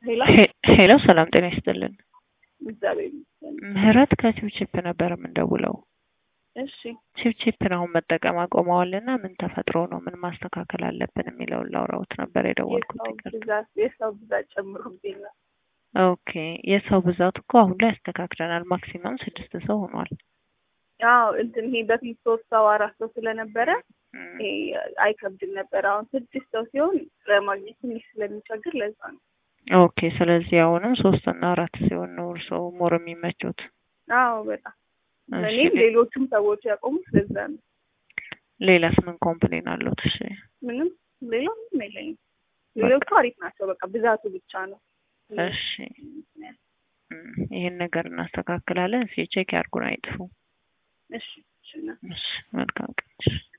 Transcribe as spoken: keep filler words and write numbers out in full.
ሄሎ ሄሎ ሰላም ጤና ይስጥልን። እግዚአብሔር ምህረት ከቺፕቺፕ ነበር የምንደውለው። እሺ ቺፕቺፕን አሁን መጠቀም አቆመዋልና ምን ተፈጥሮ ነው ምን ማስተካከል አለብን የሚለውን ላውራውት ነበር የደወልኩት። የሰው ይቅርታ። ብዛት የሰው ብዛት ጨምሮብኝ ነው። ኦኬ የሰው ብዛት እኮ አሁን ላይ አስተካክለናል። ማክሲመም ስድስት ሰው ሆኗል። አዎ እንትን ይሄ በፊት ሶስት ሰው አራት ሰው ስለነበረ ይሄ አይከብድም ነበር። አሁን ስድስት ሰው ሲሆን ለማግኘት ትንሽ ስለሚቸግር ለዛ ነው። ኦኬ ስለዚህ አሁንም ሶስት እና አራት ሲሆን ነው እርስዎ ሞር የሚመቹት? አዎ በጣም እሺ፣ እኔም ሌሎችም ሰዎች ያቆሙት ለዛ ነው። ሌላስ ምን ኮምፕሌን አለዎት? እሺ ምንም ሌላ ምንም የለኝም። ሌሎቹ አሪፍ ናቸው። በቃ ብዛቱ ብቻ ነው። እሺ ይሄን ነገር እናስተካክላለን። እስኪ ቼክ ያድርጉን አይጥፉ። እሺ እሺ እሺ መልካም ቀን።